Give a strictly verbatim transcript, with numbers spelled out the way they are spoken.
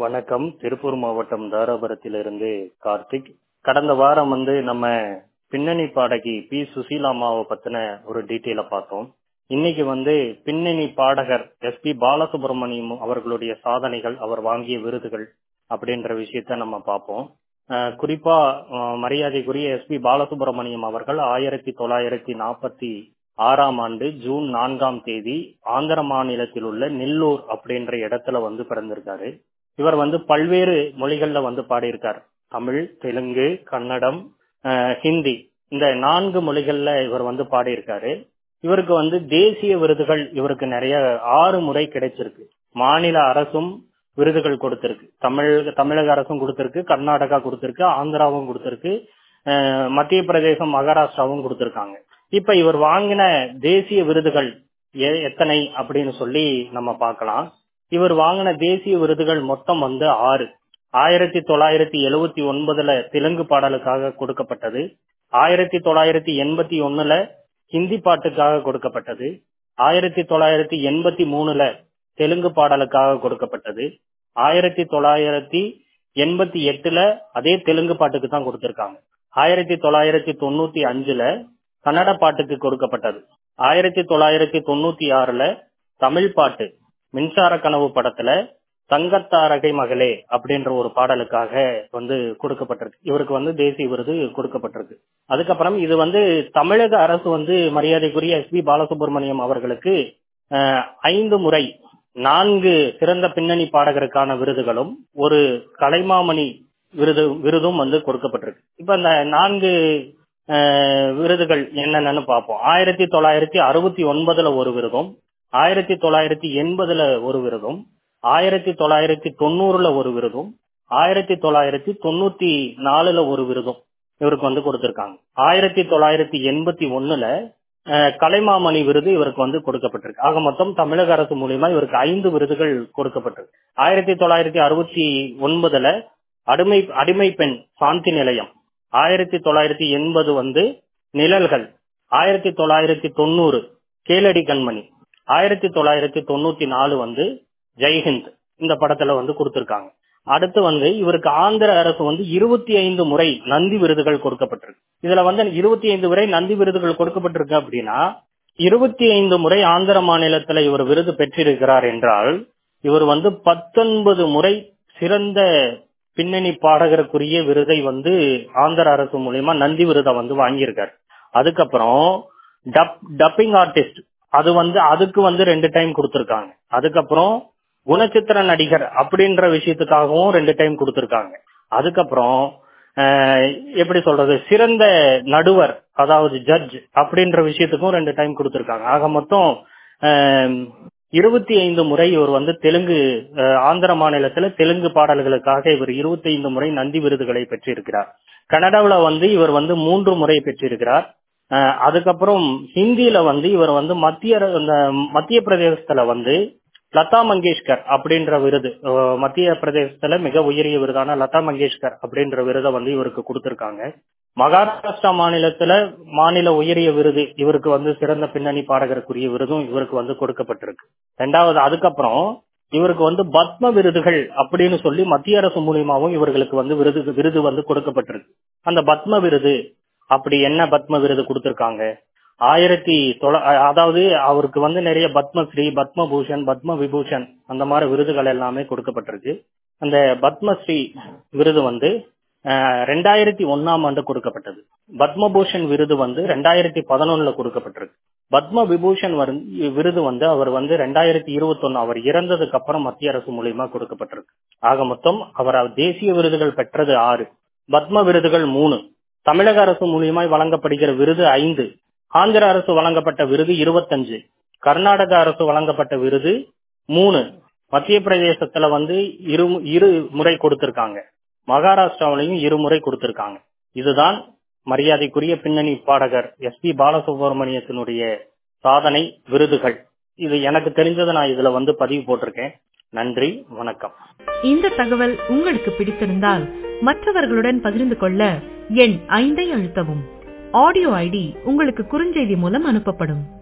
வணக்கம். திருப்பூர் மாவட்டம் தாராபுரத்திலிருந்து கார்த்திக். கடந்த வாரம் வந்து நம்ம பின்னணி பாடகி பி சுசீலா அம்மாவை பத்தின ஒரு டீட்டெயில பார்த்தோம். இன்னைக்கு வந்து பின்னணி பாடகர் எஸ் பி பாலசுப்ரமணியம் அவர்களுடைய சாதனைகள், அவர் வாங்கிய விருதுகள் அப்படின்ற விஷயத்த நம்ம பார்ப்போம். அஹ் குறிப்பா அஹ் மரியாதைக்குரிய எஸ் பி பாலசுப்ரமணியம் அவர்கள் ஆயிரத்தி தொள்ளாயிரத்தி நாற்பத்தி ஆறாம் ஆண்டு ஜூன் நான்காம் தேதி ஆந்திர மாநிலத்தில் உள்ள நெல்லூர் அப்படின்ற இடத்துல வந்து பிறந்திருக்காரு. இவர் வந்து பல்வேறு மொழிகள்ல வந்து பாடியிருக்கார். தமிழ், தெலுங்கு, கன்னடம், ஹிந்தி, இந்த நான்கு மொழிகள்ல இவர் வந்து பாடியிருக்காரு. இவருக்கு வந்து தேசிய விருதுகள் இவருக்கு நிறைய ஆறு முறை கிடைச்சிருக்கு. மாநில அரசும் விருதுகள் கொடுத்திருக்கு. தமிழ் தமிழக அரசும் கொடுத்திருக்கு, கர்நாடகா கொடுத்திருக்கு, ஆந்திராவும் கொடுத்திருக்கு, மத்திய பிரதேசம், மகாராஷ்டிராவும் கொடுத்திருக்காங்க. இப்ப இவர் வாங்கின தேசிய விருதுகள் எத்தனை அப்படின்னு சொல்லி நம்ம பார்க்கலாம். இவர் வாங்கின தேசிய விருதுகள் மொத்தம் வந்து ஆறு. ஆயிரத்தி தொள்ளாயிரத்தி எழுவத்தி ஒன்பதுல தெலுங்கு பாடலுக்காக கொடுக்கப்பட்டது. ஆயிரத்தி தொள்ளாயிரத்தி எண்பத்தி ஒண்ணுல ஹிந்தி பாட்டுக்காக கொடுக்கப்பட்டது. ஆயிரத்தி தொள்ளாயிரத்தி எண்பத்தி மூணுல தெலுங்கு பாடலுக்காக கொடுக்கப்பட்டது. ஆயிரத்தி தொள்ளாயிரத்தி எண்பத்தி எட்டுல அதே தெலுங்கு பாட்டுக்கு தான் கொடுத்திருக்காங்க. ஆயிரத்தி தொள்ளாயிரத்தி தொண்ணூத்தி அஞ்சுல கன்னட பாட்டுக்கு கொடுக்கப்பட்டது. ஆயிரத்தி தொள்ளாயிரத்தி தொண்ணூத்தி ஆறுல தமிழ் பாட்டு மின்சார கனவு படத்துல தங்கத்தாரகை மகளே அப்படின்ற ஒரு பாடலுக்காக வந்து கொடுக்கப்பட்டிருக்கு. இவருக்கு வந்து தேசிய விருது கொடுக்கப்பட்டிருக்கு. அதுக்கப்புறம் இது வந்து தமிழக அரசு வந்து மரியாதைக்குரிய எஸ் பி பாலசுப்ரமணியம் அவர்களுக்கு ஐந்து முறை நான்கு சிறந்த பின்னணி பாடகருக்கான விருதுகளும் ஒரு கலைமாமணி விருது விருதும் வந்து கொடுக்கப்பட்டிருக்கு. இப்ப இந்த நான்கு விருதுகள் என்னென்னு பார்ப்போம். ஆயிரத்தி தொள்ளாயிரத்தி அறுபத்தி ஒன்பதுல ஒரு விருதும், ஆயிரத்தி தொள்ளாயிரத்தி எண்பதுல ஒரு விருதும், ஆயிரத்தி தொள்ளாயிரத்தி தொண்ணூறுல ஒரு விருதும், ஆயிரத்தி தொள்ளாயிரத்தி தொண்ணூத்தி நாலுல ஒரு விருதும் இவருக்கு வந்து கொடுத்திருக்காங்க. ஆயிரத்தி தொள்ளாயிரத்தி எண்பத்தி ஒண்ணுல கலைமாமணி விருது இவருக்கு வந்து கொடுக்கப்பட்டிருக்கு. ஆக மொத்தம் தமிழக அரசு மூலியமா இவருக்கு ஐந்து விருதுகள் கொடுக்கப்பட்டிருக்கு. ஆயிரத்தி தொள்ளாயிரத்தி அறுபத்தி ஒன்பதுல அடிமை அடிமை பெண் சாந்தி நிலையம், ஆயிரத்தி தொள்ளாயிரத்தி எண்பது வந்து நிழல்கள், ஆயிரத்தி தொள்ளாயிரத்தி தொண்ணூறு கேளடி கண்மணி, ஆயிரத்தி தொள்ளாயிரத்தி தொண்ணூத்தி நாலு வந்து ஜெய்ஹிந்த் இந்த படத்துல வந்து கொடுத்திருக்காங்க. அடுத்து வந்து இவருக்கு ஆந்திர அரசு வந்து இருபத்தி ஐந்து முறை நந்தி விருதுகள் கொடுக்கப்பட்டிருக்கு. இதுல வந்து இருபத்தி ஐந்து முறை நந்தி விருதுகள் கொடுக்கப்பட்டிருக்கு அப்படின்னா இருபத்தி ஐந்து முறை ஆந்திர மாநிலத்துல இவர் விருது பெற்றிருக்கிறார் என்றால் இவர் வந்து பத்தொன்பது முறை சிறந்த பின்னணி பாடகருக்குரிய விருதை வந்து ஆந்திர அரசு மூலியமா நந்தி விருதை வந்து வாங்கியிருக்காரு. அதுக்கப்புறம் டப் டப்பிங் ஆர்டிஸ்ட் அது வந்து அதுக்கு வந்து ரெண்டு டைம் கொடுத்திருக்காங்க. அதுக்கப்புறம் குணச்சித்திர நடிகர் அப்படின்ற விஷயத்துக்காகவும் ரெண்டு டைம் கொடுத்திருக்காங்க. அதுக்கப்புறம் எப்படி சொல்றது, சிறந்த நடுவர் அதாவது ஜட்ஜ் அப்படின்ற விஷயத்துக்கும் ரெண்டு டைம் கொடுத்திருக்காங்க. ஆக மொத்தம் இருபத்தி ஐந்து முறை இவர் வந்து தெலுங்கு ஆந்திர மாநிலத்துல தெலுங்கு பாடல்களுக்காக இவர் இருபத்தி ஐந்து முறை நந்தி விருதுகளை பெற்றிருக்கிறார். கன்னடாவில வந்து இவர் வந்து மூன்று முறை பெற்றிருக்கிறார். அதுக்கப்புறம் ஹிந்தியில வந்து இவர் வந்து மத்திய மத்திய பிரதேசத்துல வந்து லதா மங்கேஷ்கர் அப்படின்ற விருது, மத்திய பிரதேசத்துல மிக உயரிய விருதான லதா மங்கேஷ்கர் அப்படின்ற விருதை வந்து இவருக்கு கொடுத்திருக்காங்க. மகாராஷ்டிரா மாநிலத்துல மாநில உயரிய விருது இவருக்கு வந்து சிறந்த பின்னணி பாடகருக்குரிய விருதும் இவருக்கு வந்து கொடுக்கப்பட்டிருக்கு. ரெண்டாவது அதுக்கப்புறம் இவருக்கு வந்து பத்ம விருதுகள் அப்படின்னு சொல்லி மத்திய அரசு மூலியமாவும் இவர்களுக்கு வந்து விருது விருது வந்து கொடுக்கப்பட்டிருக்கு. அந்த பத்ம விருது அப்படி என்ன பத்ம விருது கொடுத்திருக்காங்க, ஆயிரத்தி தொள்ள அதாவது அவருக்கு வந்து நிறைய பத்மஸ்ரீ, பத்மபூஷன், பத்ம விபூஷன் அந்த மாதிரி விருதுகள் எல்லாமே கொடுக்கப்பட்டிருக்கு. அந்த பத்மஸ்ரீ விருது வந்து ரெண்டாயிரத்தி ஒன்னாம் ஆண்டு கொடுக்கப்பட்டது. பத்மபூஷன் விருது வந்து ரெண்டாயிரத்தி பதினொன்னுல கொடுக்கப்பட்டிருக்கு. பத்ம விபூஷன் விருது வந்து அவர் வந்து ரெண்டாயிரத்தி இருபத்தி ஒன்னு அவர் இறந்ததுக்கு அப்புறம் மத்திய அரசு மூலியமா கொடுக்கப்பட்டிருக்கு. ஆக மொத்தம் அவர் தேசிய விருதுகள் பெற்றது ஆறு, பத்ம விருதுகள் மூணு, தமிழக அரசு மூலியமாய் வழங்கப்படுகிற விருது ஐந்து, ஆந்திர அரசு வழங்கப்பட்ட விருது இருபத்தஞ்சு, கர்நாடக அரசு வழங்கப்பட்ட விருது மூணு, மத்திய பிரதேசத்துல வந்து இரு இரு முறை கொடுத்திருக்காங்க, மகாராஷ்டிராவிலையும் இருமுறை கொடுத்திருக்காங்க. இதுதான் மரியாதைக்குரிய பின்னணி பாடகர் எஸ் பி பாலசுப்ரமணியத்தினுடைய சாதனை விருதுகள். இது எனக்கு தெரிஞ்சதை நான் இதுல வந்து பதிவு போட்டிருக்கேன். நன்றி, வணக்கம். இந்த தகவல் உங்களுக்கு பிடித்திருந்தால் மற்றவர்களுடன் பகிர்ந்து கொள்ள எண் ஐந்தை அழுத்தவும். ஆடியோ ஐடி உங்களுக்கு குறுஞ்செய்தி மூலம் அனுப்பப்படும்.